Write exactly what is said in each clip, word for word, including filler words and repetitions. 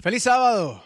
Feliz Sábado.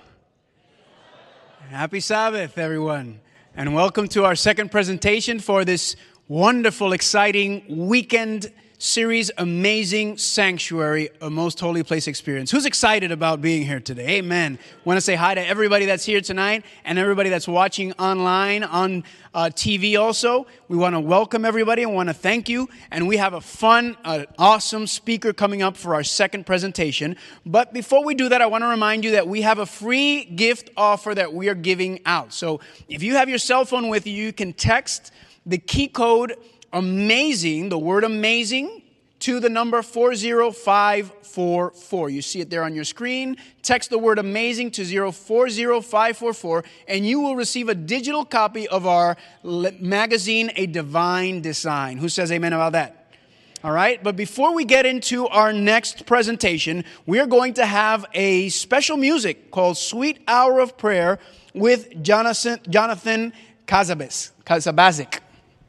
Happy Sabbath, everyone. And welcome to our second presentation for this wonderful, exciting weekend series, Amazing Sanctuary, a Most Holy Place Experience. Who's excited about being here today? Amen. Want to say hi to everybody that's here tonight and everybody that's watching online on uh, T V also. We want to welcome everybody and want to thank you. And we have a fun, uh, awesome speaker coming up for our second presentation. But before we do that, I want to remind you that we have a free gift offer that we are giving out. So if you have your cell phone with you, you can text the key code AMAZING, the word amazing, to the number four zero five four four. You see it there on your screen. Text the word amazing to four zero five four four, and you will receive a digital copy of our magazine, A Divine Design. Who says amen about that? All right, but before we get into our next presentation, we are going to have a special music called Sweet Hour of Prayer with Jonathan, Jonathan Casabiz, Casabazic.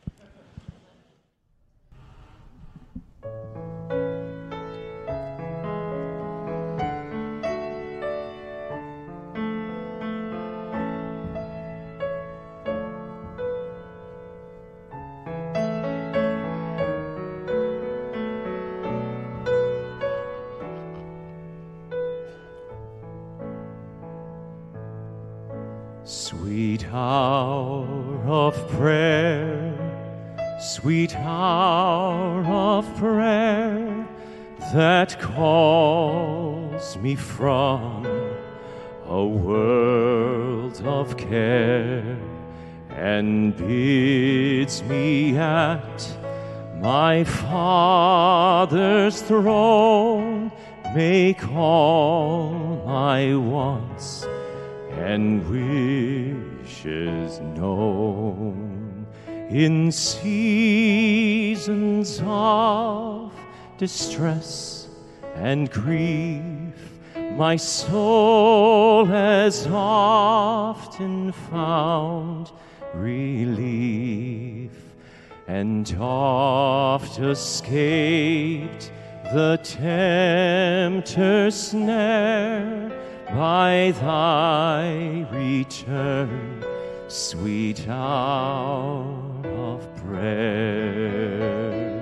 Sweet hour of prayer, sweet hour of prayer that calls me from a world of care and bids me at my Father's throne make all my wants and wishes known. In seasons of distress and grief, my soul has often found relief and oft escaped the tempter's snare by thy return, sweet hour of prayer.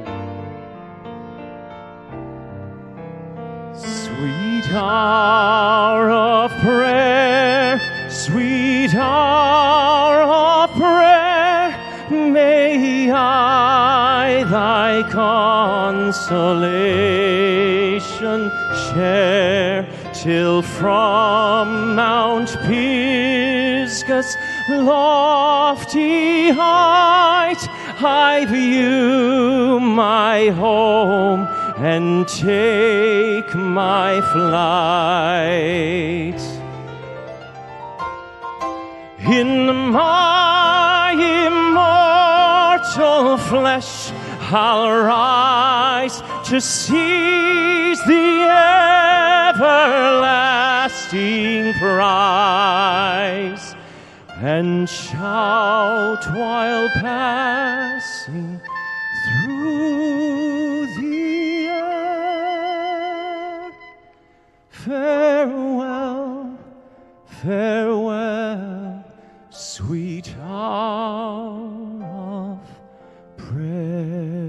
Sweet hour of prayer, sweet hour of prayer, may I thy consolation share, till from Mount Pisgah's lofty height I view my home and take my flight. In my immortal flesh I'll rise to seize the everlasting prize and shout while passing through the air, farewell, farewell, sweet hour of prayer.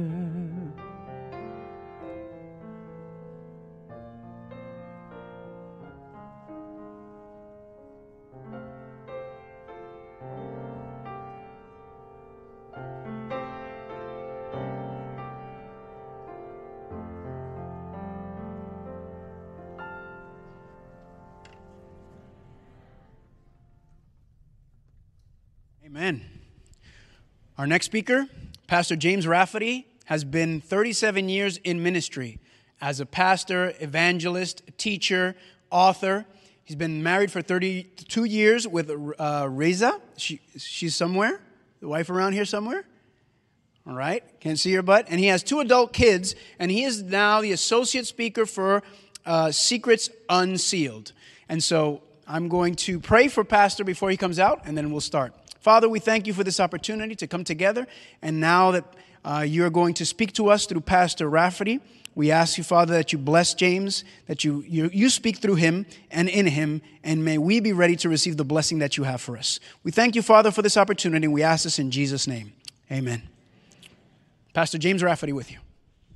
Amen. Our next speaker, Pastor James Rafferty, has been thirty-seven years in ministry as a pastor, evangelist, teacher, author. He's been married for thirty-two years with uh, Reza. She, she's somewhere. The wife around here somewhere. All right. Can't see her butt. And he has two adult kids, and he is now the associate speaker for uh, Secrets Unsealed. And so I'm going to pray for Pastor before he comes out, and then we'll start. Father, we thank you for this opportunity to come together. And now that Uh, you're going to speak to us through Pastor Rafferty. We ask you, Father, that you bless James, that you, you, you speak through him and in him, and may we be ready to receive the blessing that you have for us. We thank you, Father, for this opportunity, and we ask this in Jesus' name. Amen. Pastor James Rafferty with you.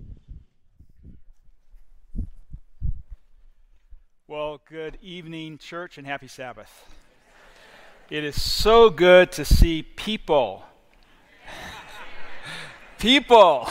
Well, good evening, church, and happy Sabbath. It is so good to see people. People.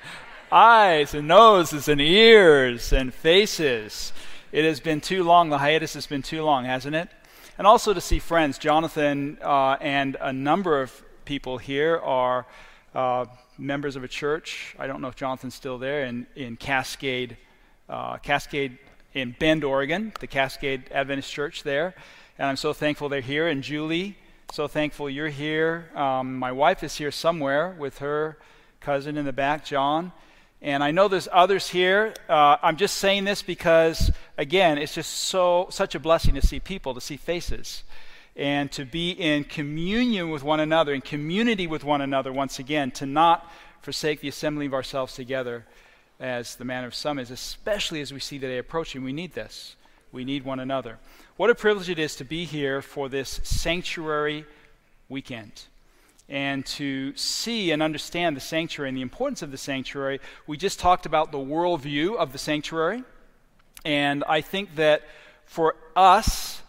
Eyes and noses and ears and faces. It has been too long. The hiatus has been too long, hasn't it? And also to see friends. Jonathan uh, and a number of people here are uh, members of a church. I don't know if Jonathan's still there, in, in Cascade, uh, Cascade in Bend, Oregon, the Cascade Adventist Church there. And I'm so thankful they're here. And Julie, so thankful you're here. Um, my wife is here somewhere with her cousin in the back, John. And I know there's others here. Uh, I'm just saying this because, again, it's just so such a blessing to see people, to see faces, and to be in communion with one another, in community with one another once again, to not forsake the assembly of ourselves together as the manner of some is, especially as we see the day approaching. We need this. We need one another. What a privilege it is to be here for this sanctuary weekend, and to see and understand the sanctuary and the importance of the sanctuary. We just talked about the worldview of the sanctuary, and I think that for us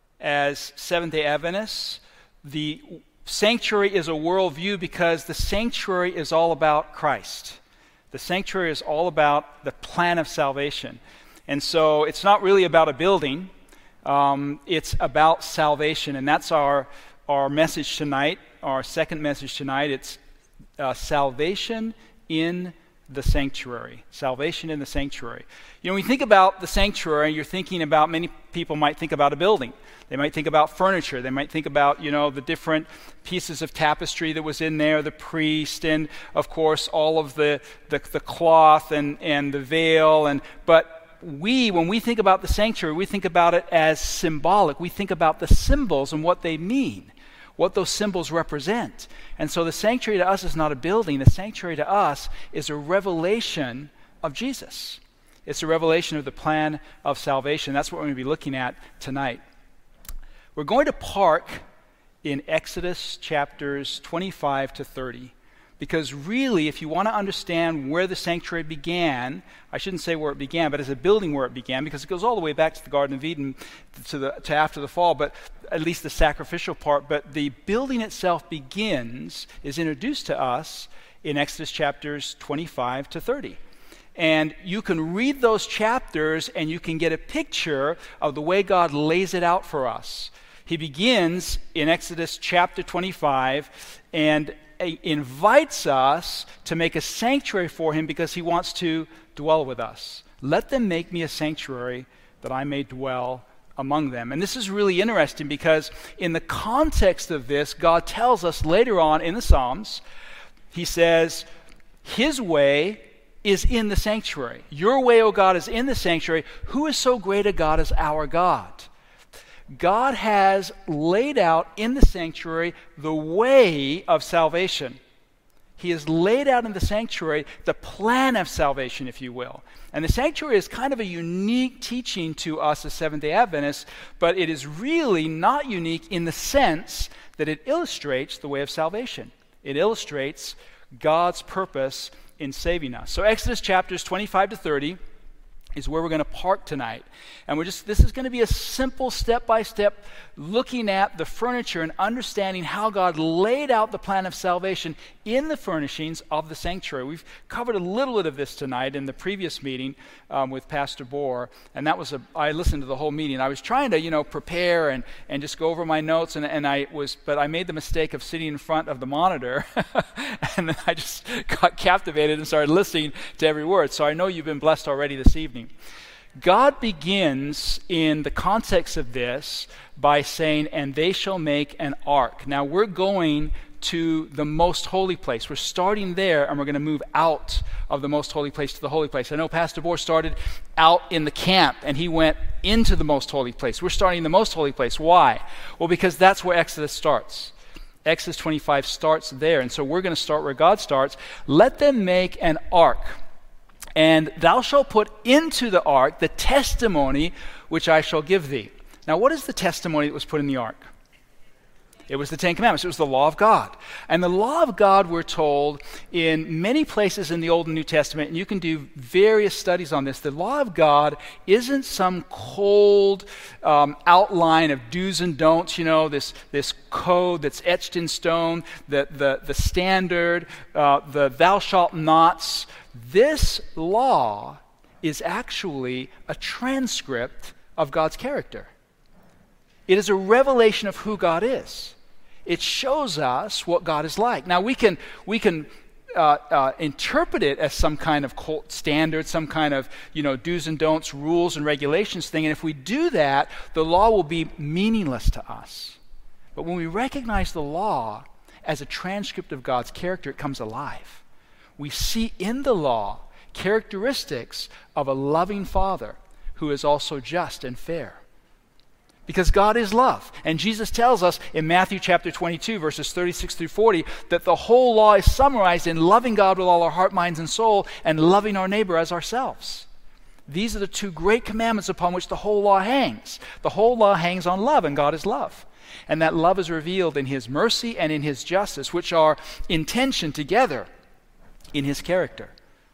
as Seventh-day Adventists, the sanctuary is a worldview because the sanctuary is all about Christ. The sanctuary is all about the plan of salvation. And so it's not really about a building, um, it's about salvation, and that's our, our message tonight. Our second message tonight, it's uh, salvation in the sanctuary. Salvation in the sanctuary. You know, when you think about the sanctuary, you're thinking about, many people might think about a building. They might think about furniture. They might think about, you know, the different pieces of tapestry that was in there, the priest, and of course all of the the, the cloth and, and the veil. And but we, when we think about the sanctuary, we think about it as symbolic. We think about the symbols and what they mean, what those symbols represent. And so the sanctuary to us is not a building. The sanctuary to us is a revelation of Jesus. It's a revelation of the plan of salvation. That's what we're going to be looking at tonight. We're going to park in Exodus chapters twenty-five to thirty. Because really, if you want to understand where the sanctuary began, I shouldn't say where it began, but as a building where it began, because it goes all the way back to the Garden of Eden, to, the, to after the fall, but at least the sacrificial part. But the building itself begins, is introduced to us in Exodus chapters twenty-five to thirty. And you can read those chapters and you can get a picture of the way God lays it out for us. He begins in Exodus chapter twenty-five and invites us to make a sanctuary for him because he wants to dwell with us. Let them make me a sanctuary that I may dwell among them. And this is really interesting because in the context of this, God tells us later on in the Psalms, he says, his way is in the sanctuary. Your way, O God, is in the sanctuary. Who is so great a God as our God? God has laid out in the sanctuary the way of salvation. He has laid out in the sanctuary the plan of salvation, if you will. And the sanctuary is kind of a unique teaching to us as Seventh-day Adventists, but it is really not unique in the sense that it illustrates the way of salvation. It illustrates God's purpose in saving us. So Exodus chapters twenty-five to thirty is where we're going to park tonight. And we're just, this is going to be a simple step-by-step looking at the furniture and understanding how God laid out the plan of salvation in the furnishings of the sanctuary. We've covered a little bit of this tonight in the previous meeting um, with Pastor Bohr, and that was a, I listened to the whole meeting. I was trying to, you know, prepare and, and just go over my notes, and, and I was, but I made the mistake of sitting in front of the monitor, and then I just got captivated and started listening to every word. So I know you've been blessed already this evening. God begins in the context of this by saying, and they shall make an ark. Now we're going to the most holy place. We're starting there and we're going to move out of the most holy place to the holy place. I know Pastor Bohr started out in the camp and he went into the most holy place. We're starting in the most holy place. Why? Well, because that's where Exodus starts. Exodus twenty-five starts there, and so we're going to start where God starts. Let them make an ark, and thou shalt put into the ark the testimony which I shall give thee. Now, what is the testimony that was put in the ark? It was the Ten Commandments. It was the law of God. And the law of God, we're told, in many places in the Old and New Testament, and you can do various studies on this, the law of God isn't some cold um, outline of do's and don'ts, you know, this, this code that's etched in stone, the, the, the standard, uh, the thou shalt nots. This law is actually a transcript of God's character. It is a revelation of who God is. It shows us what God is like. Now, we can we can uh, uh, interpret it as some kind of cult standard, some kind of, you know, do's and don'ts, rules and regulations thing. And if we do that, the law will be meaningless to us. But when we recognize the law as a transcript of God's character, it comes alive. We see in the law characteristics of a loving Father who is also just and fair. Because God is love. And Jesus tells us in Matthew chapter twenty-two, verses thirty-six through forty, that the whole law is summarized in loving God with all our heart, minds, and soul, and loving our neighbor as ourselves. These are the two great commandments upon which the whole law hangs. The whole law hangs on love, and God is love. And that love is revealed in his mercy and in his justice, which are in tension together in his character.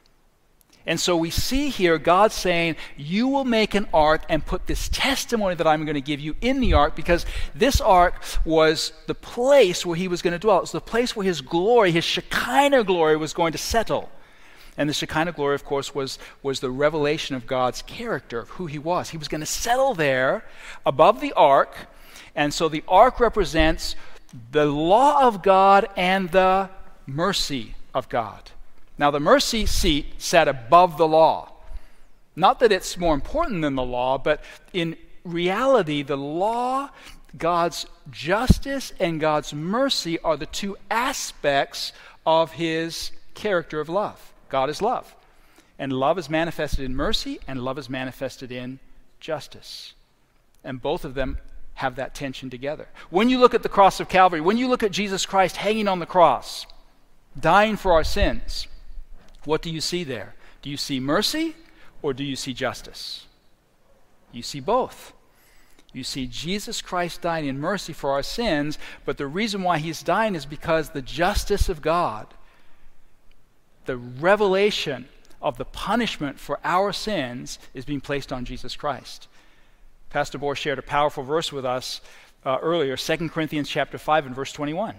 And so we see here God saying, you will make an ark and put this testimony that I'm going to give you in the ark, because this ark was the place where he was going to dwell. It was the place where his glory, his Shekinah glory, was going to settle. And the Shekinah glory, of course, was, was the revelation of God's character, of who he was. He was going to settle there above the ark. And so the ark represents the law of God and the mercy of God. Now, the mercy seat sat above the law. Not that it's more important than the law, but in reality, the law, God's justice, and God's mercy are the two aspects of his character of love. God is love. And love is manifested in mercy, and love is manifested in justice. And both of them have that tension together. When you look at the cross of Calvary, when you look at Jesus Christ hanging on the cross, dying for our sins, what do you see there? Do you see mercy or do you see justice? You see both. You see Jesus Christ dying in mercy for our sins, but the reason why he's dying is because the justice of God, the revelation of the punishment for our sins, is being placed on Jesus Christ. Pastor Bohr shared a powerful verse with us uh, earlier, Second Corinthians chapter five and verse twenty-one.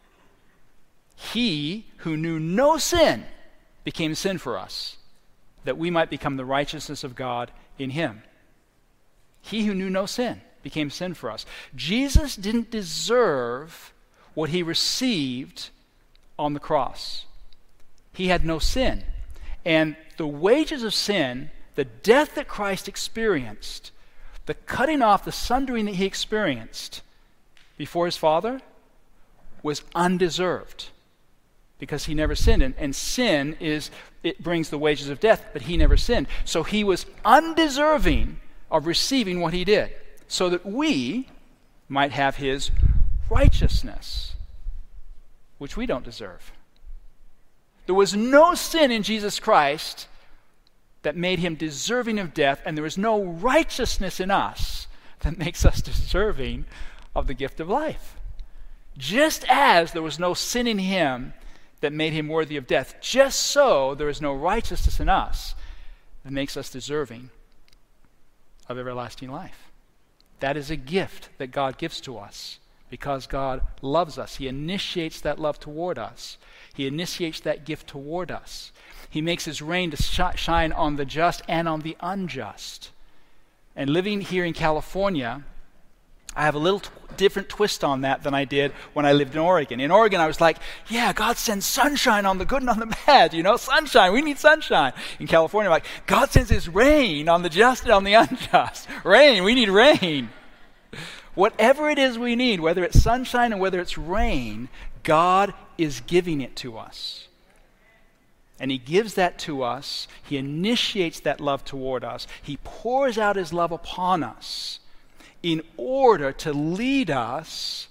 He who knew no sin became sin for us, that we might become the righteousness of God in him. He who knew no sin became sin for us. Jesus didn't deserve what he received on the cross. He had no sin. And the wages of sin, the death that Christ experienced, the cutting off, the sundering that he experienced before his Father, was undeserved. Because he never sinned. And, and sin is, it brings the wages of death, but he never sinned. So he was undeserving of receiving what he did, so that we might have his righteousness, which we don't deserve. There was no sin in Jesus Christ that made him deserving of death, and there is no righteousness in us that makes us deserving of the gift of life. Just as there was no sin in him that made him worthy of death, just so there is no righteousness in us that makes us deserving of everlasting life. That is a gift that God gives to us because God loves us. He initiates that love toward us. He initiates that gift toward us. He makes his rain to sh- shine on the just and on the unjust. And living here in California, I have a little t- different twist on that than I did when I lived in Oregon. In Oregon, I was like, yeah, God sends sunshine on the good and on the bad, you know, sunshine, we need sunshine. In California, I'm like, God sends his rain on the just and on the unjust. Rain, we need rain. Whatever it is we need, whether it's sunshine or whether it's rain, God is giving it to us. And he gives that to us. He initiates that love toward us. He pours out his love upon us in order to lead us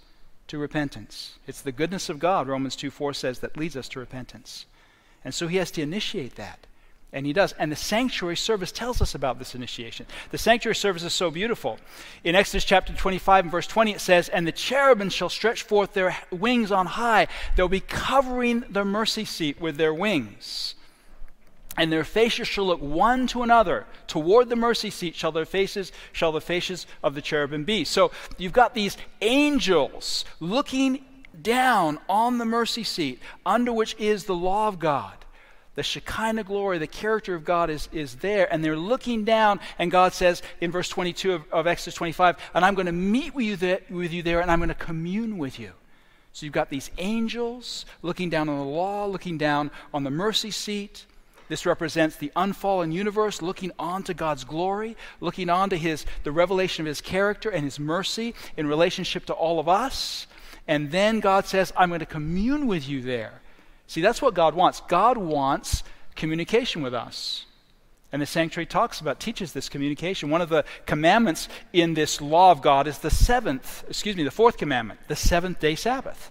to repentance. It's the goodness of God, Romans two four says, that leads us to repentance. And so he has to initiate that. And he does. And the sanctuary service tells us about this initiation. The sanctuary service is so beautiful. In Exodus chapter twenty-five and verse twenty it says, "And the cherubim shall stretch forth their wings on high. They'll be covering the mercy seat with their wings. And their faces shall look one to another. Toward the mercy seat shall their faces, shall the faces of the cherubim be." So you've got these angels looking down on the mercy seat, under which is the law of God. The Shekinah glory, the character of God is, is there, and they're looking down, and God says in verse twenty-two of, of Exodus twenty-five, "And I'm going to meet with you, there, with you there, and I'm going to commune with you." So you've got these angels looking down on the law, looking down on the mercy seat. This represents the unfallen universe looking on to God's glory, looking on to his, the revelation of his character and his mercy in relationship to all of us. And then God says, "I'm going to commune with you there." See, that's what God wants. God wants communication with us. And the sanctuary talks about, teaches this communication. One of the commandments in this law of God is the seventh, excuse me, the fourth commandment, the seventh day Sabbath.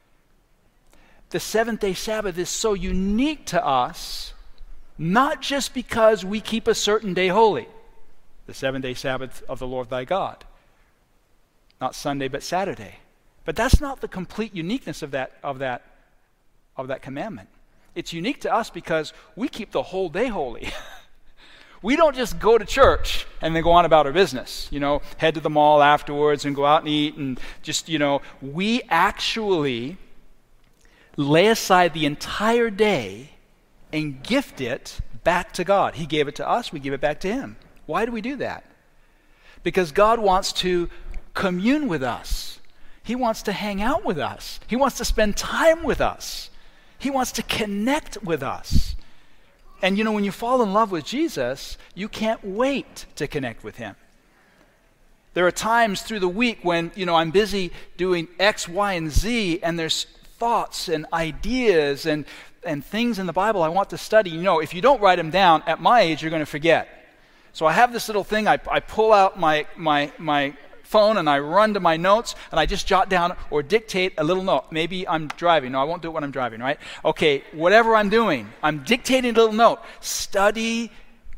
The seventh day Sabbath is so unique to us, not just because we keep a certain day holy, the seventh day Sabbath of the Lord thy God. Not Sunday, but Saturday. But that's not the complete uniqueness of that, of that of that commandment. It's unique to us because we keep the whole day holy. We don't just go to church and then go on about our business, you know, head to the mall afterwards and go out and eat and just, you know, we actually lay aside the entire day and gift it back to God. He gave it to us, we give it back to him. Why do we do that? Because God wants to commune with us. He wants to hang out with us. He wants to spend time with us. He wants to connect with us. And you know, when you fall in love with Jesus, you can't wait to connect with him. There are times through the week when, you know, I'm busy doing X, Y, and Z, and there's thoughts and ideas and, and things in the Bible I want to study. You know, if you don't write them down, at my age, you're going to forget. So I have this little thing, I, I pull out my, my, my phone and I run to my notes and I just jot down or dictate a little note. Maybe I'm driving. No, I won't do it when I'm driving, right? Okay, whatever I'm doing, I'm dictating a little note. Study,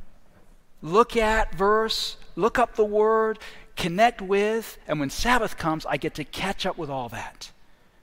look at verse, look up the word, connect with, and when Sabbath comes, I get to catch up with all that.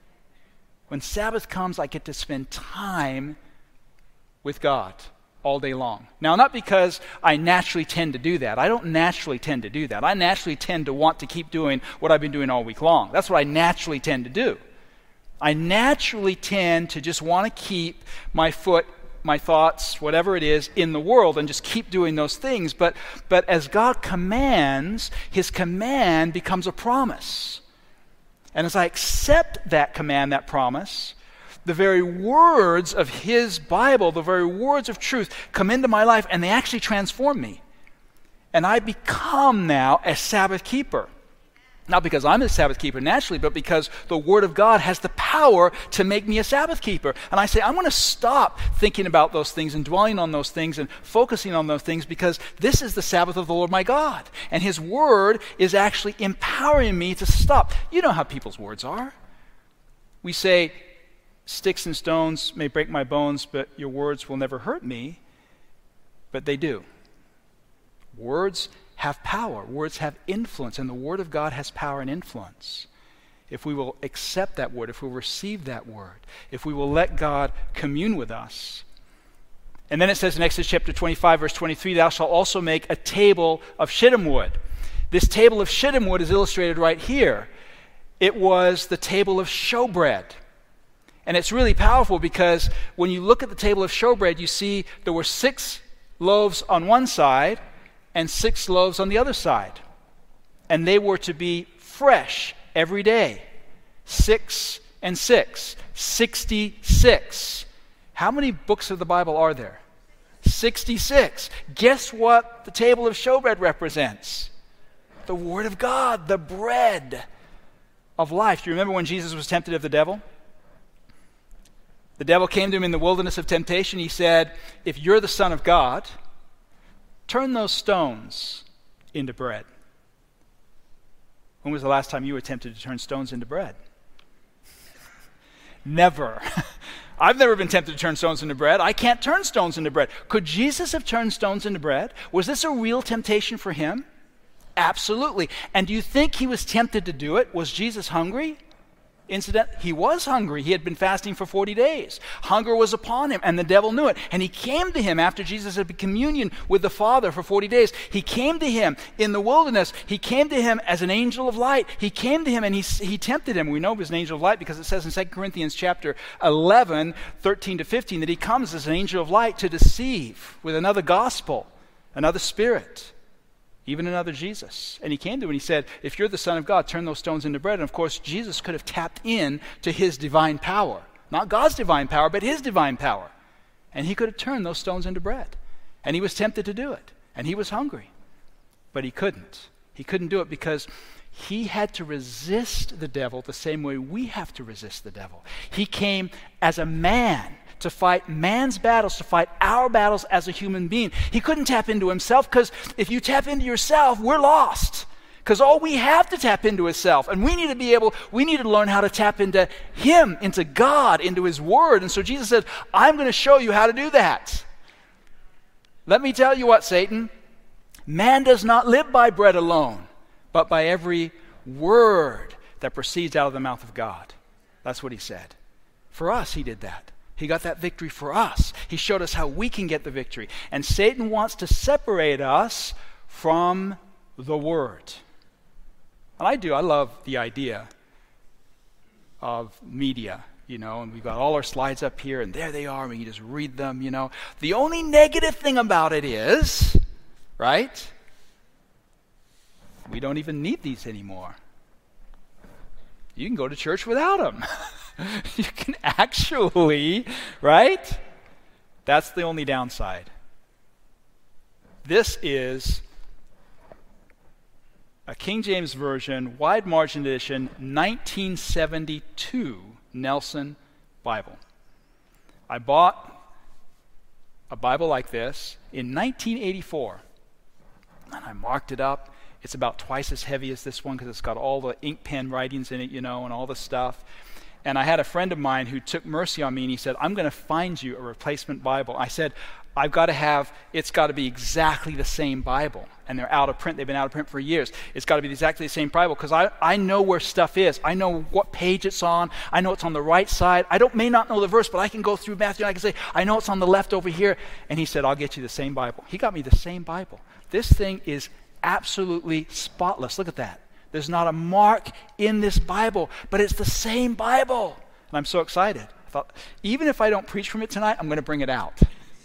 When Sabbath comes, I get to spend time with God all day long. Now, not because I naturally tend to do that. I don't naturally tend to do that. I naturally tend to want to keep doing what I've been doing all week long. That's what I naturally tend to do. I naturally tend to just want to keep my foot, my thoughts, whatever it is, in the world and just keep doing those things. But, but as God commands, his command becomes a promise. And as I accept that command, that promise, the very words of his Bible, the very words of truth come into my life and they actually transform me. And I become now a Sabbath keeper. Not because I'm a Sabbath keeper naturally, but because the Word of God has the power to make me a Sabbath keeper. And I say, I'm going to stop thinking about those things and dwelling on those things and focusing on those things because this is the Sabbath of the Lord my God. And his Word is actually empowering me to stop. You know how people's words are. We say, "Sticks and stones may break my bones, but your words will never hurt me." But they do. Words have power. Words have influence, and the Word of God has power and influence. If we will accept that Word, if we will receive that Word, if we will let God commune with us. And then it says in Exodus chapter twenty-five, verse twenty-three, "Thou shalt also make a table of shittim wood." This table of shittim wood is illustrated right here. It was the table of showbread. And it's really powerful because when you look at the table of showbread, you see there were six loaves on one side and six loaves on the other side. And they were to be fresh every day. Six and six. Sixty-six. How many books of the Bible are there? Sixty-six. Guess what the table of showbread represents? The Word of God, the bread of life. Do you remember when Jesus was tempted of the devil? The devil came to him in the wilderness of temptation. He said, "If you're the Son of God, turn those stones into bread." When was the last time you were tempted to turn stones into bread? Never. I've never been tempted to turn stones into bread. I can't turn stones into bread. Could Jesus have turned stones into bread? Was this a real temptation for him? Absolutely. And do you think he was tempted to do it? Was Jesus hungry? Incident, he was hungry. He had been fasting for forty days. Hunger was upon him, and the devil knew it. And he came to him after Jesus had been communion with the Father for forty days. He came to him in the wilderness. He came to him as an angel of light. He came to him and he, he tempted him. We know he was an angel of light because it says in Second Corinthians chapter eleven, thirteen to fifteen, that he comes as an angel of light to deceive with another gospel, another spirit, even another Jesus. And he came to him and he said, if you're the Son of God, turn those stones into bread. And of course, Jesus could have tapped in to his divine power. Not God's divine power, but his divine power. And he could have turned those stones into bread. And he was tempted to do it. And he was hungry. But he couldn't. He couldn't do it because he had to resist the devil the same way we have to resist the devil. He came as a man to fight man's battles, to fight our battles as a human being. He couldn't tap into himself because if you tap into yourself, we're lost. Because all we have to tap into is self. And we need to be able, we need to learn how to tap into him, into God, into his word. And so Jesus said, I'm going to show you how to do that. Let me tell you what, Satan, man does not live by bread alone, but by every word that proceeds out of the mouth of God. That's what he said. For us, he did that. He got that victory for us. He showed us how we can get the victory. And Satan wants to separate us from the Word. And I do. I love the idea of media, you know, and we've got all our slides up here, and there they are, and we can just read them, you know. The only negative thing about it is, right, we don't even need these anymore. You can go to church without them. You can actually, right? That's the only downside. This is a King James Version, wide margin edition, nineteen seventy-two Nelson Bible. I bought a Bible like this in nineteen eighty-four, and I marked it up. It's about twice as heavy as this one because it's got all the ink pen writings in it, you know, and all the stuff. And I had a friend of mine who took mercy on me, and he said, I'm going to find you a replacement Bible. I said, I've got to have, it's got to be exactly the same Bible. And they're out of print. They've been out of print for years. It's got to be exactly the same Bible because I, I know where stuff is. I know what page it's on. I know it's on the right side. I don't may not know the verse, but I can go through Matthew and I can say, I know it's on the left over here. And he said, I'll get you the same Bible. He got me the same Bible. This thing is absolutely spotless. Look at that. There's not a mark in this Bible, but it's the same Bible. And I'm so excited. I thought, even if I don't preach from it tonight, I'm going to bring it out.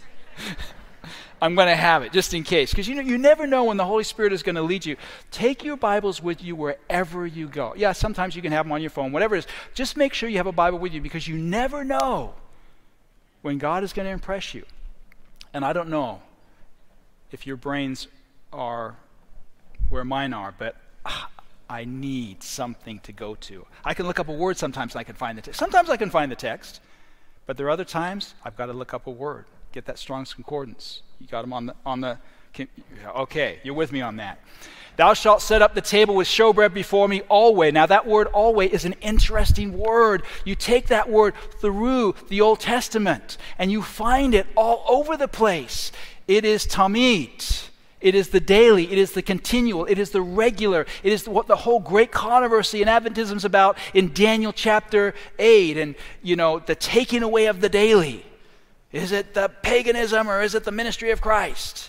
I'm going to have it just in case. Because you know, you never know when the Holy Spirit is going to lead you. Take your Bibles with you wherever you go. Yeah, sometimes you can have them on your phone, whatever it is. Just make sure you have a Bible with you because you never know when God is going to impress you. And I don't know if your brains are where mine are, but ah, I need something to go to. I can look up a word sometimes and I can find the text. Sometimes I can find the text, but there are other times I've got to look up a word. Get that Strong's Concordance. You got them on the, on the, can, okay, you're with me on that. Thou shalt set up the table with showbread before me always. Now that word always is an interesting word. You take that word through the Old Testament and you find it all over the place. It is tamid. It is the daily, it is the continual, it is the regular, it is what the whole great controversy in Adventism is about in Daniel chapter eight, and, you know, the taking away of the daily. Is it the paganism or is it the ministry of Christ?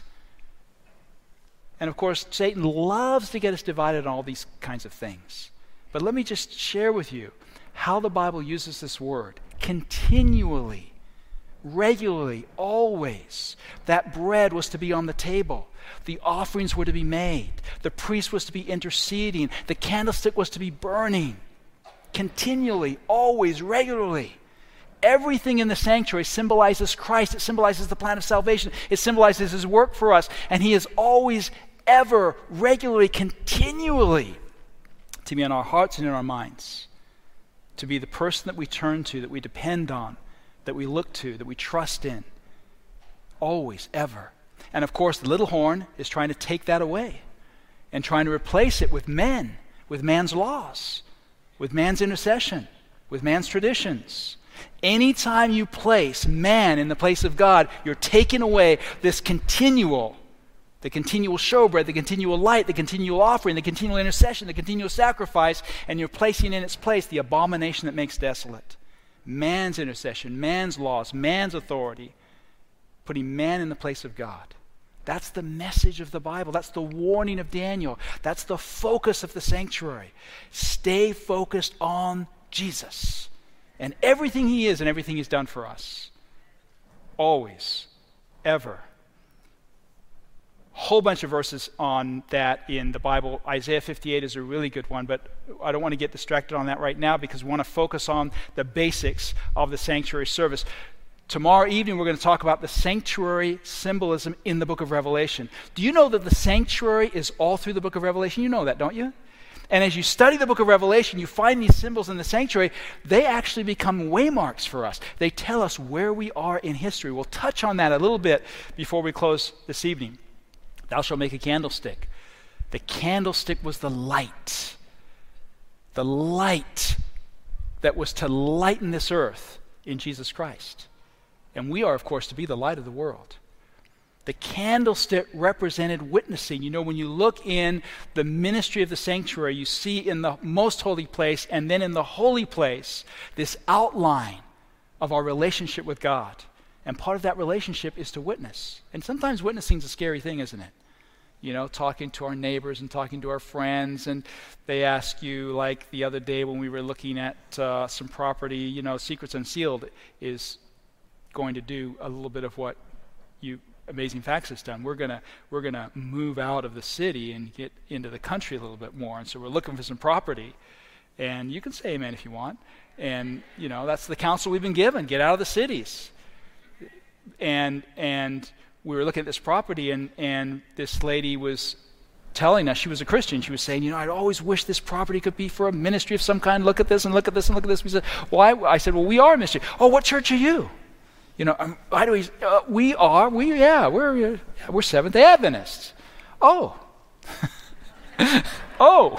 And of course, Satan loves to get us divided on all these kinds of things. But let me just share with you how the Bible uses this word continually, regularly, always. That bread was to be on the table. The offerings were to be made. The priest was to be interceding. The candlestick was to be burning. Continually, always, regularly. Everything in the sanctuary symbolizes Christ. It symbolizes the plan of salvation. It symbolizes his work for us. And he is always, ever, regularly, continually to be in our hearts and in our minds. To be the person that we turn to, that we depend on, that we look to, that we trust in. Always, ever. And of course, the little horn is trying to take that away and trying to replace it with men, with man's laws, with man's intercession, with man's traditions. Anytime you place man in the place of God, you're taking away this continual, the continual showbread, the continual light, the continual offering, the continual intercession, the continual sacrifice, and you're placing in its place the abomination that makes desolate. Man's intercession, man's laws, man's authority, putting man in the place of God. That's the message of the Bible. That's the warning of Daniel. That's the focus of the sanctuary. Stay focused on Jesus and everything he is and everything he's done for us. Always, ever. Whole bunch of verses on that in the Bible. Isaiah fifty-eight is a really good one, but I don't want to get distracted on that right now because we want to focus on the basics of the sanctuary service. Tomorrow evening, we're going to talk about the sanctuary symbolism in the book of Revelation. Do you know that the sanctuary is all through the book of Revelation? You know that, don't you? And as you study the book of Revelation, you find these symbols in the sanctuary. They actually become waymarks for us. They tell us where we are in history. We'll touch on that a little bit before we close this evening. Thou shalt make a candlestick. The candlestick was the light. The light that was to lighten this earth in Jesus Christ. And we are, of course, to be the light of the world. The candlestick represented witnessing. You know, when you look in the ministry of the sanctuary, you see in the most holy place and then in the holy place this outline of our relationship with God. And part of that relationship is to witness. And sometimes witnessing is a scary thing, isn't it? You know, talking to our neighbors and talking to our friends, and they ask you, like the other day when we were looking at uh, some property, you know, Secrets Unsealed is going to do a little bit of what you Amazing Facts has done. We're gonna we're gonna move out of the city and get into the country a little bit more, and so we're looking for some property. And you can say amen if you want. And you know, that's the counsel we've been given: get out of the cities. And and we were looking at this property, and and this lady was telling us, she was a Christian, she was saying, you know, I'd always wish this property could be for a ministry of some kind. Look at this and look at this and look at this. We said, why? I said, well, we are a ministry. Oh, what church are you? You know, um, why do we? Uh, we are. We yeah. We're uh, we're Seventh-day Adventists. Oh, oh.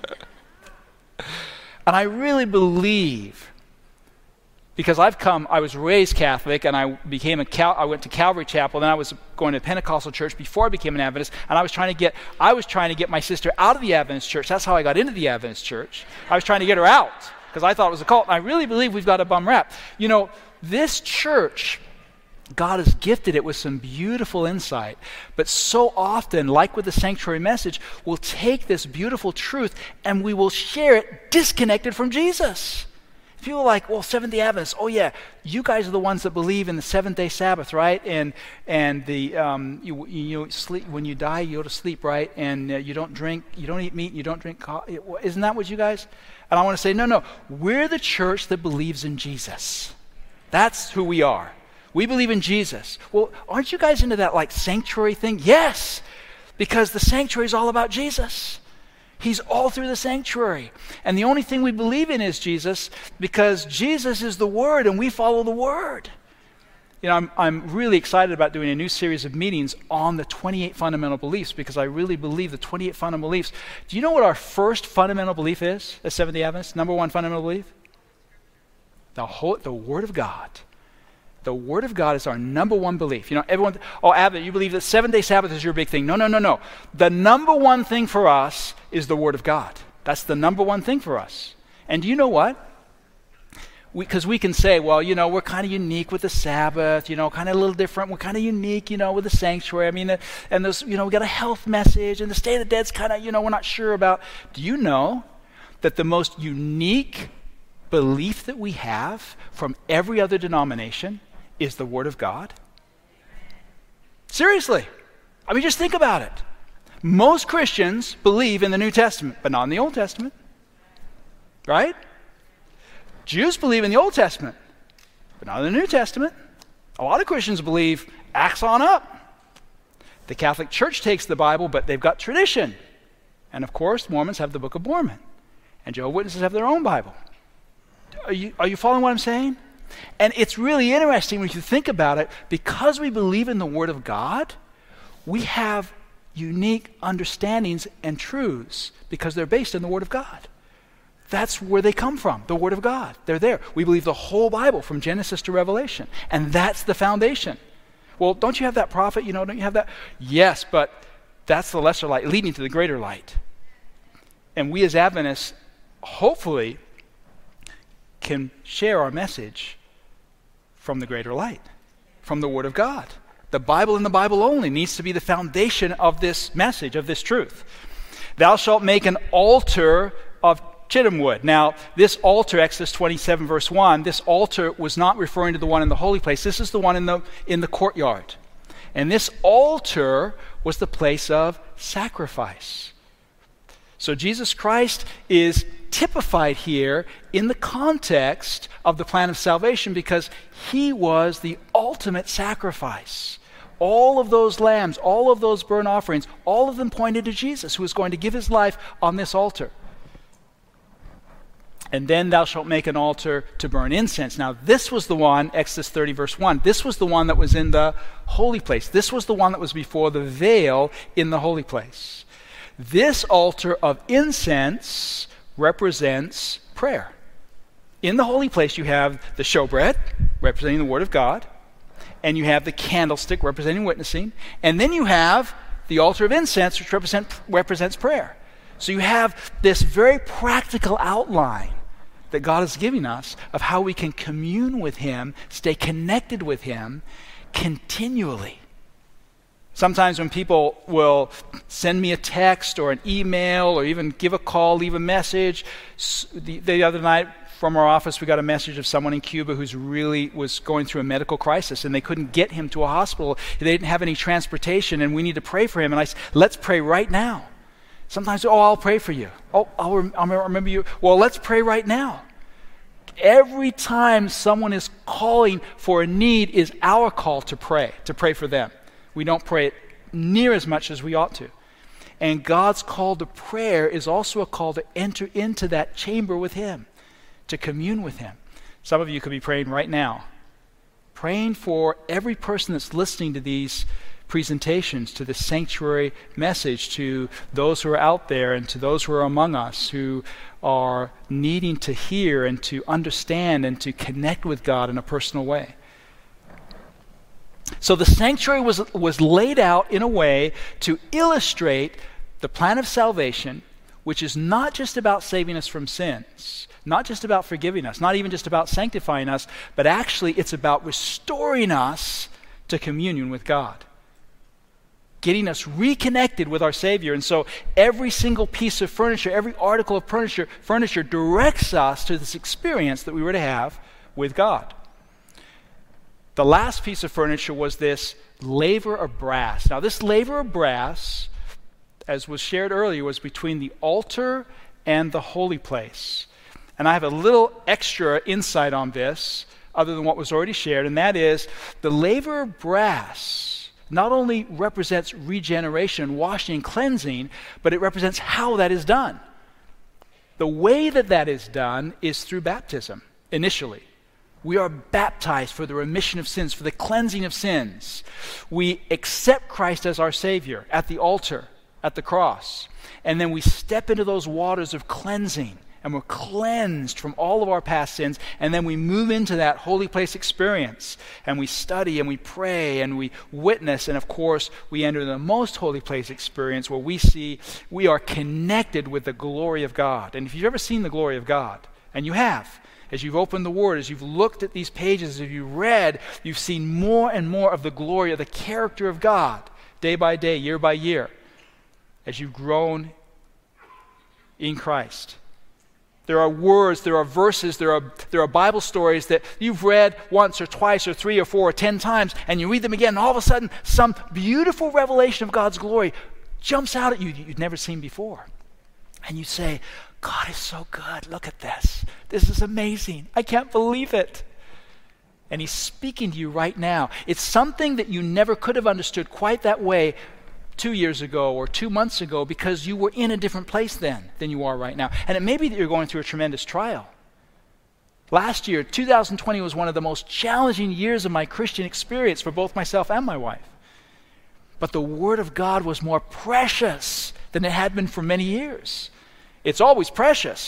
And I really believe, because I've come. I was raised Catholic, and I became a Cal. I went to Calvary Chapel. Then I was going to a Pentecostal church before I became an Adventist. And I was trying to get. I was trying to get my sister out of the Adventist church. That's how I got into the Adventist church. I was trying to get her out because I thought it was a cult. And I really believe we've got a bum rap. You know. This church, God has gifted it with some beautiful insight, but so often, like with the sanctuary message, we'll take this beautiful truth and we will share it disconnected from Jesus. People are like, well, Seventh-day Adventists, oh yeah, you guys are the ones that believe in the seventh-day Sabbath, right? And and the um, you you sleep when you die, you go to sleep, right? And uh, you don't drink, you don't eat meat, you don't drink coffee. Isn't that what you guys? And I want to say, no, no, we're the church that believes in Jesus. That's who we are. We believe in Jesus. Well, aren't you guys into that like sanctuary thing? Yes, because the sanctuary is all about Jesus. He's all through the sanctuary. And the only thing we believe in is Jesus, because Jesus is the Word and we follow the Word. You know, I'm, I'm really excited about doing a new series of meetings on the twenty-eight fundamental beliefs, because I really believe the twenty-eight fundamental beliefs. Do you know what our first fundamental belief is as Seventh-day Adventists? Number one fundamental belief? The whole, the Word of God. The Word of God is our number one belief. You know, everyone, oh, Advent, you believe that seven-day Sabbath is your big thing. No, no, no, no. The number one thing for us is the Word of God. That's the number one thing for us. And do you know what? Because we, we can say, well, you know, we're kind of unique with the Sabbath, you know, kind of a little different. We're kind of unique, you know, with the sanctuary. I mean, uh, and there's, you know, we got a health message, and the state of the dead's kind of, you know, we're not sure about. Do you know that the most unique belief that we have from every other denomination is the Word of God? Seriously. I mean, just think about it. Most Christians believe in the New Testament, but not in the Old Testament. Right? Jews believe in the Old Testament, but not in the New Testament. A lot of Christians believe Acts on up. The Catholic Church takes the Bible, but they've got tradition. And of course, Mormons have the Book of Mormon. And Jehovah's Witnesses have their own Bible. Are you, are you following what I'm saying? And it's really interesting when you think about it. Because we believe in the Word of God, we have unique understandings and truths because they're based in the Word of God. That's where they come from, the Word of God. They're there. We believe the whole Bible from Genesis to Revelation, and that's the foundation. Well, don't you have that prophet? You know, don't you have that? Yes, but that's the lesser light leading to the greater light. And we as Adventists, hopefully, can share our message from the greater light, from the Word of God. The Bible and the Bible only needs to be the foundation of this message, of this truth. Thou shalt make an altar of shittim wood. Now, this altar, Exodus twenty-seven, verse one, this altar was not referring to the one in the holy place. This is the one in the in the courtyard. And this altar was the place of sacrifice. So Jesus Christ is typified here in the context of the plan of salvation because he was the ultimate sacrifice. All of those lambs, all of those burnt offerings, all of them pointed to Jesus, who was going to give his life on this altar. And then thou shalt make an altar to burn incense. Now this was the one, Exodus thirty verse one, this was the one that was in the holy place. This was the one that was before the veil in the holy place. This altar of incense represents prayer. In the holy place you have the showbread, representing the Word of God, and you have the candlestick representing witnessing, and then you have the altar of incense, which represent, represents prayer. So you have this very practical outline that God is giving us of how we can commune with him, stay connected with him continually. Sometimes when people will send me a text or an email or even give a call, leave a message. The, the other night from our office we got a message of someone in Cuba who's really was going through a medical crisis and they couldn't get him to a hospital. They didn't have any transportation and we need to pray for him. And I said, let's pray right now. Sometimes, oh, I'll pray for you. Oh, I'll, rem- I'll remember you. Well, let's pray right now. Every time someone is calling for a need is our call to pray, to pray for them. We don't pray it near as much as we ought to. And God's call to prayer is also a call to enter into that chamber with him, to commune with him. Some of you could be praying right now, praying for every person that's listening to these presentations, to the sanctuary message, to those who are out there and to those who are among us who are needing to hear and to understand and to connect with God in a personal way. So the sanctuary was, was laid out in a way to illustrate the plan of salvation, which is not just about saving us from sins, not just about forgiving us, not even just about sanctifying us, but actually it's about restoring us to communion with God, getting us reconnected with our Savior. And so every single piece of furniture, every article of furniture, furniture directs us to this experience that we were to have with God. The last piece of furniture was this laver of brass. Now this laver of brass, as was shared earlier, was between the altar and the holy place. And I have a little extra insight on this, other than what was already shared, and that is the laver of brass not only represents regeneration, washing, and cleansing, but it represents how that is done. The way that that is done is through baptism, initially. We are baptized for the remission of sins, for the cleansing of sins. We accept Christ as our Savior at the altar, at the cross. And then we step into those waters of cleansing, and we're cleansed from all of our past sins. And then we move into that holy place experience, and we study, and we pray, and we witness. And of course, we enter the most holy place experience where we see we are connected with the glory of God. And if you've ever seen the glory of God, and you have, as you've opened the Word, as you've looked at these pages, as you've read, you've seen more and more of the glory of the character of God, day by day, year by year, as you've grown in Christ. There are words, there are verses, there are, there are Bible stories that you've read once or twice or three or four or ten times, and you read them again, and all of a sudden, some beautiful revelation of God's glory jumps out at you that you've never seen before. And you say, God is so good. Look at this. This is amazing. I can't believe it. And he's speaking to you right now. It's something that you never could have understood quite that way two years ago or two months ago because you were in a different place then than you are right now. And it may be that you're going through a tremendous trial. Last year, two thousand twenty, was one of the most challenging years of my Christian experience for both myself and my wife. But the Word of God was more precious than it had been for many years. It's always precious,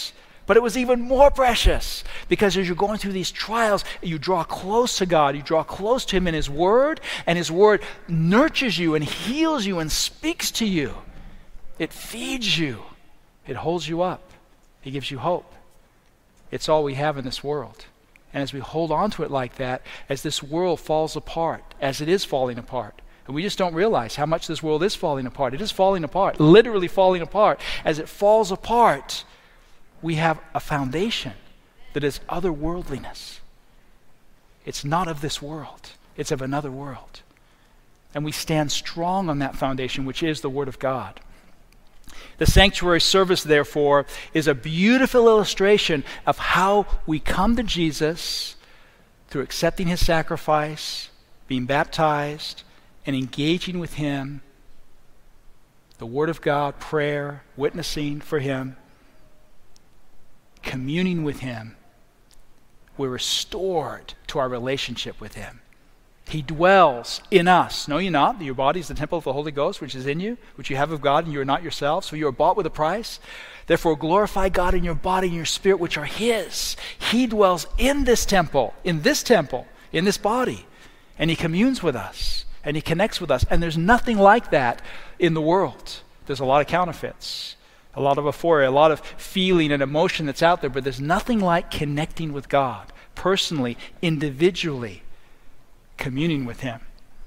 But it was even more precious because as you're going through these trials, you draw close to God, you draw close to Him in His Word, and His Word nurtures you and heals you and speaks to you. It feeds you. It holds you up. It gives you hope. It's all we have in this world. And as we hold on to it like that, as this world falls apart, as it is falling apart, and we just don't realize how much this world is falling apart. It is falling apart, literally falling apart. As it falls apart, we have a foundation that is otherworldliness. It's not of this world. It's of another world. And we stand strong on that foundation, which is the Word of God. The sanctuary service, therefore, is a beautiful illustration of how we come to Jesus through accepting His sacrifice, being baptized, and engaging with Him, the Word of God, prayer, witnessing for Him, communing with Him. We're restored to our relationship with Him. He dwells in us. Know ye not that your body is the temple of the Holy Ghost, which is in you, which you have of God, and you are not yourselves, for you are bought with a price. Therefore glorify God in your body and your spirit, which are His. He dwells in this temple, in this temple, in this body, and He communes with us, and He connects with us. And there's nothing like that in the world. There's a lot of counterfeits, a lot of euphoria, a lot of feeling and emotion that's out there, but there's nothing like connecting with God, personally, individually, communing with Him.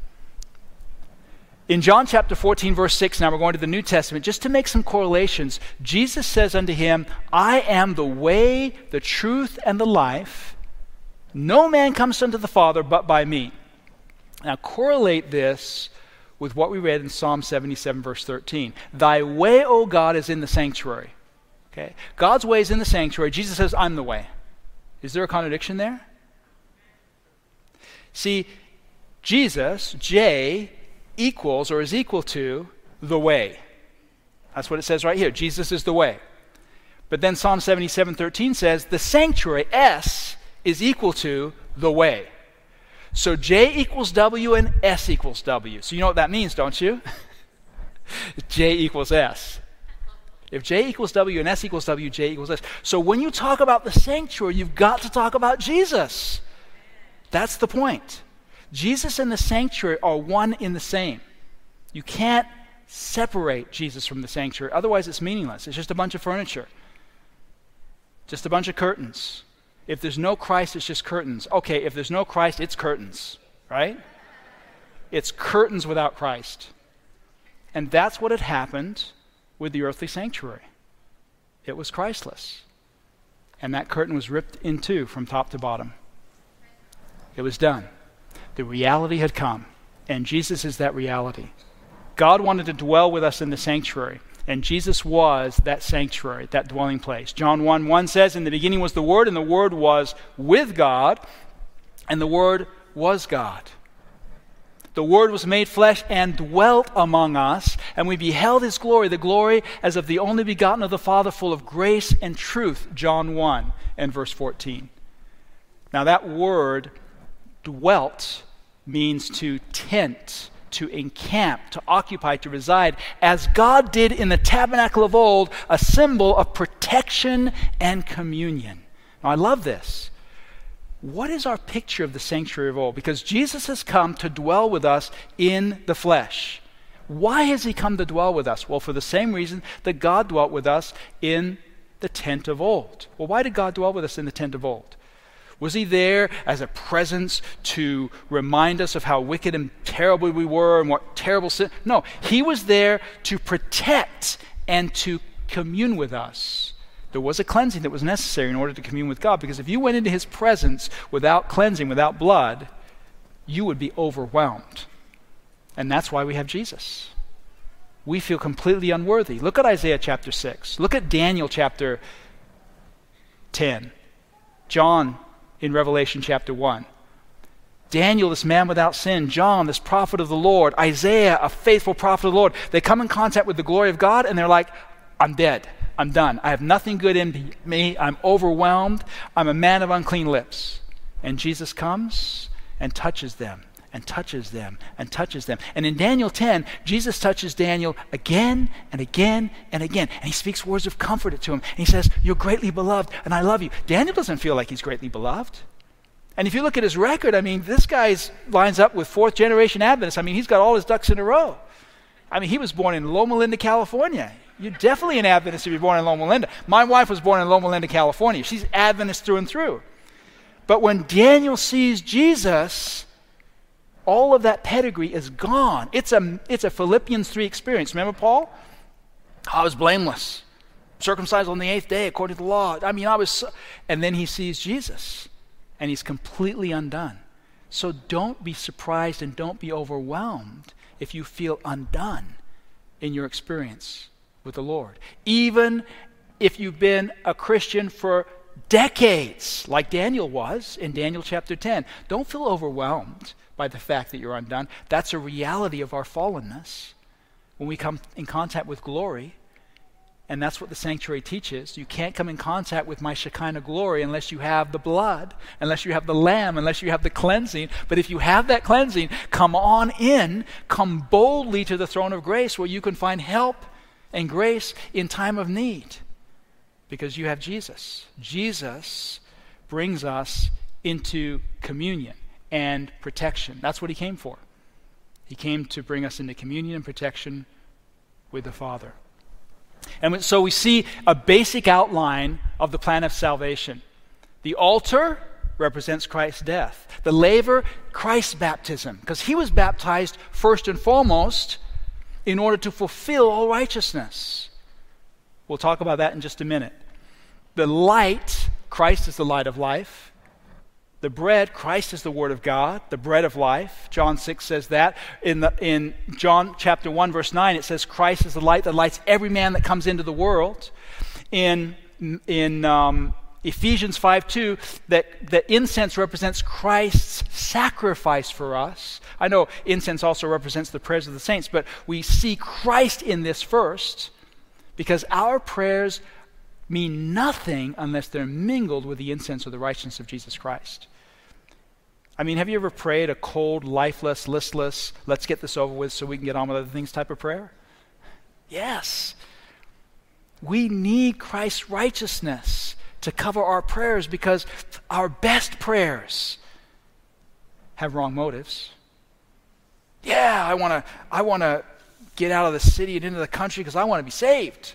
In John chapter fourteen, verse six, now we're going to the New Testament, just to make some correlations, Jesus says unto him, I am the way, the truth, and the life. No man comes unto the Father but by me. Now correlate this with what we read in Psalm seventy-seven, verse thirteen. Thy way, O God, is in the sanctuary. Okay? God's way is in the sanctuary. Jesus says, I'm the way. Is there a contradiction there? See, Jesus, J, equals or is equal to the way. That's what it says right here. Jesus is the way. But then Psalm seventy-seven thirteen says the sanctuary, S, is equal to the way. So J equals W and S equals W. So you know what that means, don't you? J equals S. If J equals W and S equals W, J equals S. So when you talk about the sanctuary, you've got to talk about Jesus. That's the point. Jesus and the sanctuary are one in the same. You can't separate Jesus from the sanctuary. Otherwise, it's meaningless. It's just a bunch of furniture. Just a bunch of curtains. If there's no Christ, it's just curtains. Okay, if there's no Christ, it's curtains, right? It's curtains without Christ. And that's what had happened with the earthly sanctuary. It was Christless. And that curtain was ripped in two from top to bottom. It was done. The reality had come, and Jesus is that reality. God wanted to dwell with us in the sanctuary, and Jesus was that sanctuary, that dwelling place. John one one says, in the beginning was the Word, and the Word was with God, and the Word was God. The Word was made flesh and dwelt among us, and we beheld His glory, the glory as of the only begotten of the Father, full of grace and truth, John one and verse fourteen. Now that word, dwelt, means to tent, to encamp, to occupy, to reside, as God did in the tabernacle of old, a symbol of protection and communion. Now I love this. What is our picture of the sanctuary of old? Because Jesus has come to dwell with us in the flesh. Why has He come to dwell with us? Well, for the same reason that God dwelt with us in the tent of old. Well, why did God dwell with us in the tent of old? Was He there as a presence to remind us of how wicked and terrible we were and what terrible sin? No, He was there to protect and to commune with us. There was a cleansing that was necessary in order to commune with God, because if you went into His presence without cleansing, without blood, you would be overwhelmed. And that's why we have Jesus. We feel completely unworthy. Look at Isaiah chapter six. Look at Daniel chapter ten. John in Revelation chapter one. Daniel, this man without sin. John, this prophet of the Lord. Isaiah, a faithful prophet of the Lord. They come in contact with the glory of God and they're like, I'm dead. I'm done. I have nothing good in me. I'm overwhelmed. I'm a man of unclean lips. And Jesus comes and touches them and touches them and touches them. And in Daniel ten, Jesus touches Daniel again and again and again. And he speaks words of comfort to him. And he says, you're greatly beloved and I love you. Daniel doesn't feel like he's greatly beloved. And if you look at his record, I mean, this guy lines up with fourth generation Adventists. I mean, he's got all his ducks in a row. I mean, he was born in Loma Linda, California. You're definitely an Adventist if you're born in Loma Linda. My wife was born in Loma Linda, California. She's Adventist through and through. But when Daniel sees Jesus, all of that pedigree is gone. It's a, it's a Philippians three experience. Remember Paul? I was blameless, circumcised on the eighth day according to the law. I mean, I was so, and then he sees Jesus, and he's completely undone. So don't be surprised and don't be overwhelmed if you feel undone in your experience with the Lord. Even if you've been a Christian for decades, like Daniel was in Daniel chapter ten, don't feel overwhelmed by the fact that you're undone. That's a reality of our fallenness. When we come in contact with glory, and that's what the sanctuary teaches, you can't come in contact with my Shekinah glory unless you have the blood, unless you have the lamb, unless you have the cleansing. But if you have that cleansing, come on in, come boldly to the throne of grace where you can find help and grace in time of need. Because you have Jesus. Jesus brings us into communion and protection. That's what he came for. He came to bring us into communion and protection with the Father. And so we see a basic outline of the plan of salvation. The altar represents Christ's death. The laver, Christ's baptism, because he was baptized first and foremost in order to fulfill all righteousness. We'll talk about that in just a minute. The light, Christ is the light of life. The bread, Christ is the Word of God, the bread of life. John six says that. In, the, in John chapter one, verse nine, it says Christ is the light that lights every man that comes into the world. In, in um, Ephesians five two, that, that incense represents Christ's sacrifice for us. I know incense also represents the prayers of the saints, but we see Christ in this first because our prayers mean nothing unless they're mingled with the incense or the righteousness of Jesus Christ. I mean, have you ever prayed a cold, lifeless, listless, let's get this over with so we can get on with other things type of prayer? Yes. We need Christ's righteousness to cover our prayers because our best prayers have wrong motives. Yeah, I want to I want to get out of the city and into the country because I want to be saved.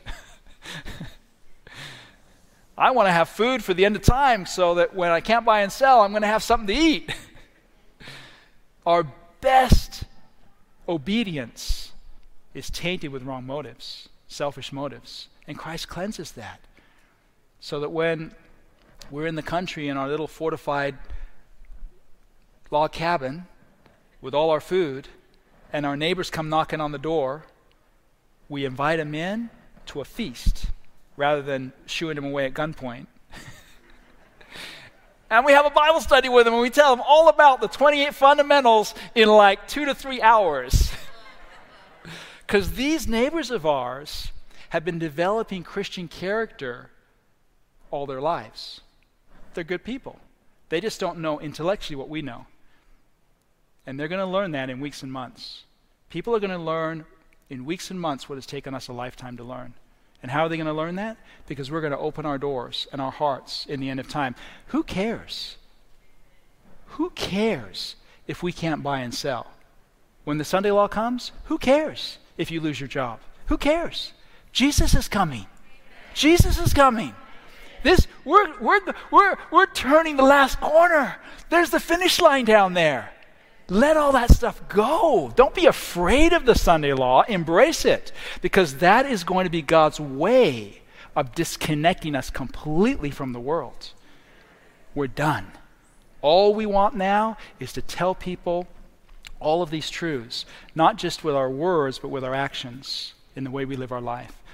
I want to have food for the end of time so that when I can't buy and sell, I'm going to have something to eat. Our best obedience is tainted with wrong motives, selfish motives. And Christ cleanses that. So that when we're in the country in our little fortified log cabin with all our food and our neighbors come knocking on the door, we invite them in to a feast rather than shooing them away at gunpoint. And we have a Bible study with them and we tell them all about the twenty-eight fundamentals in like two to three hours. Because these neighbors of ours have been developing Christian character all their lives. They're good people. They just don't know intellectually what we know. And they're going to learn that in weeks and months. People are going to learn in weeks and months what has taken us a lifetime to learn. And how are they going to learn that? Because we're going to open our doors and our hearts in the end of time. Who cares? Who cares if we can't buy and sell? When the Sunday law comes, who cares if you lose your job? Who cares? Jesus is coming. Jesus is coming. This we're we're we're we're turning the last corner. There's the finish line down there. Let all that stuff go. Don't be afraid of the Sunday law. Embrace it. Because that is going to be God's way of disconnecting us completely from the world. We're done. All we want now is to tell people all of these truths, not just with our words, but with our actions in the way we live our life.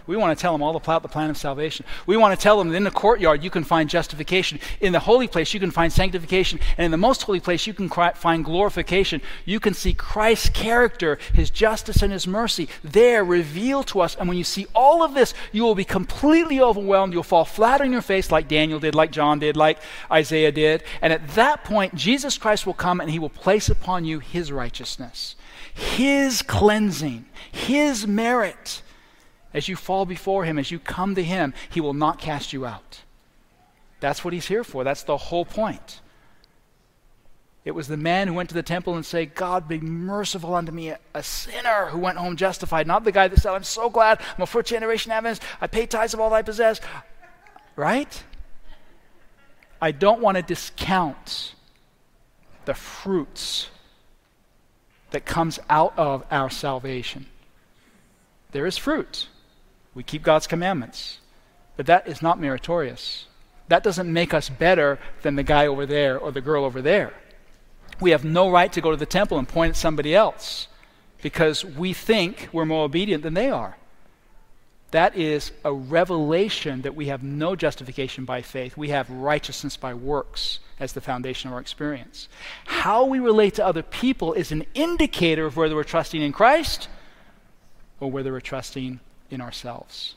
We want to tell them all about the plan of salvation. We want to tell them that in the courtyard you can find justification. In the holy place you can find sanctification. And in the most holy place you can cri- find glorification. You can see Christ's character, his justice and his mercy there revealed to us. And when you see all of this, you will be completely overwhelmed. You'll fall flat on your face like Daniel did, like John did, like Isaiah did. And at that point, Jesus Christ will come and he will place upon you his righteousness, his cleansing, his merit. As you fall before him, as you come to him, he will not cast you out. That's what he's here for. That's the whole point. It was the man who went to the temple and said, God, be merciful unto me, a sinner, who went home justified. Not the guy that said, I'm so glad, I'm a fourth generation Adventist, I pay tithes of all I possess. Right? I don't want to discount the fruits that comes out of our salvation. There is fruit. We keep God's commandments. But that is not meritorious. That doesn't make us better than the guy over there or the girl over there. We have no right to go to the temple and point at somebody else because we think we're more obedient than they are. That is a revelation that we have no justification by faith. We have righteousness by works as the foundation of our experience. How we relate to other people is an indicator of whether we're trusting in Christ or whether we're trusting in ourselves.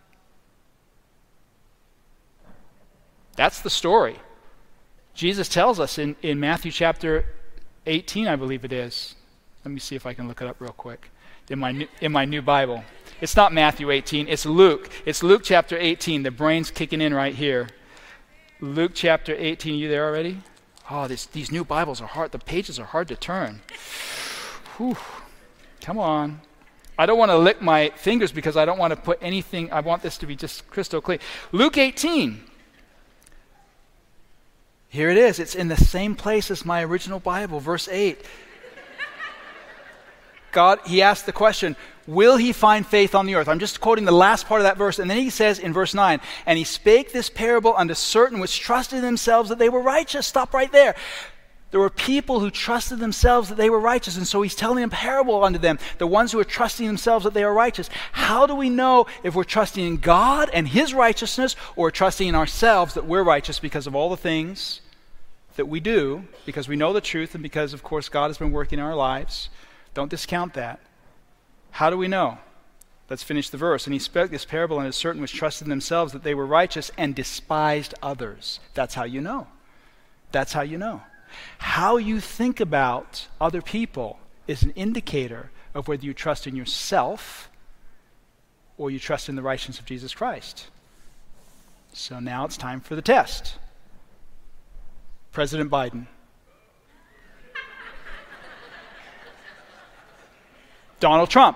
That's the story. Jesus tells us in, in Matthew chapter eighteen, I believe it is. Let me see if I can look it up real quick. In my new, in my new Bible. It's not Matthew eighteen, it's Luke. It's Luke chapter eighteen. The brain's kicking in right here. Luke chapter eighteen, you there already? Oh, this, these new Bibles are hard. The pages are hard to turn. Whew. Come on. I don't want to lick my fingers because I don't want to put anything, I want this to be just crystal clear. Luke eighteen. Here it is. It's in the same place as my original Bible, verse eight. God, he asked the question, will he find faith on the earth? I'm just quoting the last part of that verse. And then he says in verse nine, and he spake this parable unto certain which trusted in themselves that they were righteous. Stop right there. There were people who trusted themselves that they were righteous, and so he's telling a parable unto them, the ones who are trusting themselves that they are righteous. How do we know if we're trusting in God and his righteousness or trusting in ourselves that we're righteous because of all the things that we do, because we know the truth and because, of course, God has been working in our lives? Don't discount that. How do we know? Let's finish the verse. And he spoke this parable unto certain which trusted in themselves that they were righteous and despised others. That's how you know. That's how you know. How you think about other people is an indicator of whether you trust in yourself or you trust in the righteousness of Jesus Christ. So now it's time for the test. President Biden. Donald Trump.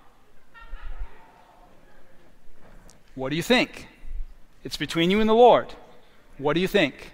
What do you think? It's between you and the Lord. What do you think?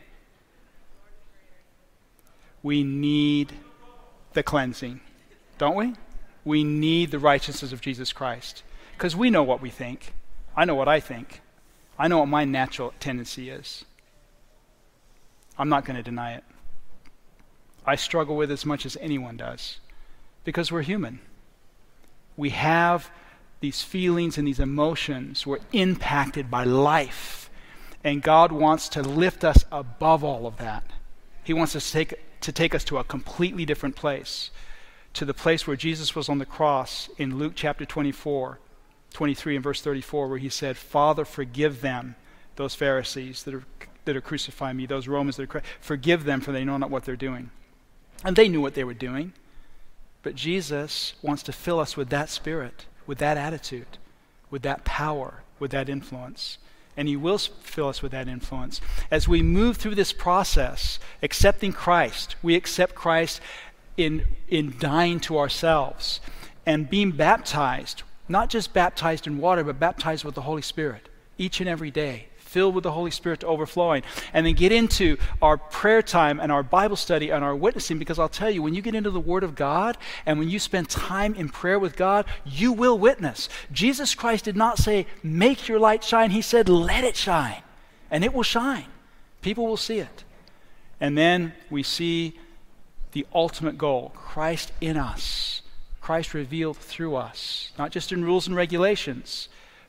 We need the cleansing, don't we? We need the righteousness of Jesus Christ because we know what we think. I know what I think. I know what my natural tendency is. I'm not going to deny it. I struggle with it as much as anyone does because we're human. We have these feelings and these emotions. We're impacted by life. And God wants to lift us above all of that. He wants us to take, to take us to a completely different place, to the place where Jesus was on the cross in Luke chapter twenty-four, twenty-three and verse thirty-four, where he said, Father, forgive them, those Pharisees that are, that are crucifying me, those Romans that are, forgive them for they know not what they're doing. And they knew what they were doing. But Jesus wants to fill us with that spirit, with that attitude, with that power, with that influence. And he will fill us with that influence. As we move through this process, accepting Christ, we accept Christ in, in dying to ourselves and being baptized, not just baptized in water, but baptized with the Holy Spirit each and every day, filled with the Holy Spirit to overflowing. And then get into our prayer time and our Bible study and our witnessing, because I'll tell you, when you get into the Word of God and when you spend time in prayer with God, you will witness. Jesus Christ did not say, make your light shine. He said, let it shine. And it will shine. People will see it. And then we see the ultimate goal, Christ in us, Christ revealed through us, not just in rules and regulations,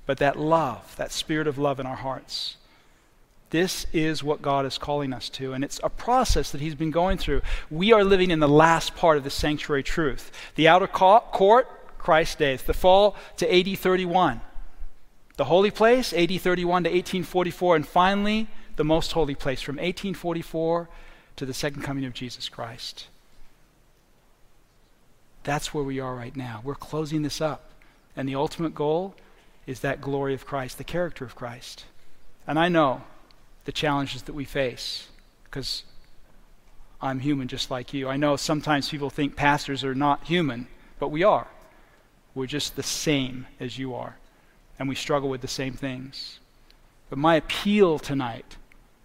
but that love, that spirit of love in our hearts. This is what God is calling us to, and it's a process that he's been going through. We are living in the last part of the sanctuary truth. The outer court, Christ's days. The fall to A D thirty-one. The holy place, A D thirty-one to eighteen forty-four, and finally, the most holy place from eighteen forty-four to the second coming of Jesus Christ. That's where we are right now. We're closing this up, and the ultimate goal is that glory of Christ, the character of Christ. And I know the challenges that we face, because I'm human just like you. I know sometimes people think pastors are not human, but we are. We're just the same as you are, and we struggle with the same things. But my appeal tonight,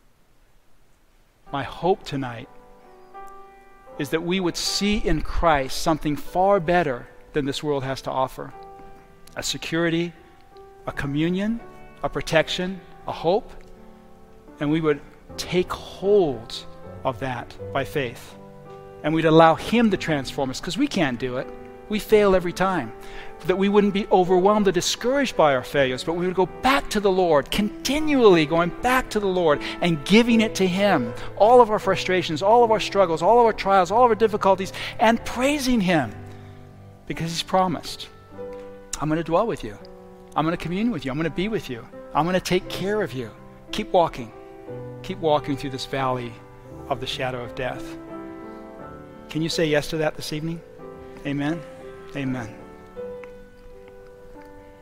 my hope tonight, is that we would see in Christ something far better than this world has to offer. A security, a communion, a protection, a hope, and we would take hold of that by faith. And we'd allow him to transform us, because we can't do it. We fail every time. That we wouldn't be overwhelmed or discouraged by our failures, but we would go back to the Lord, continually going back to the Lord and giving it to him. All of our frustrations, all of our struggles, all of our trials, all of our difficulties, and praising him, because he's promised, I'm going to dwell with you. I'm going to commune with you. I'm going to be with you. I'm going to take care of you. Keep walking. Keep walking through this valley of the shadow of death. Can you say yes to that this evening? Amen? Amen.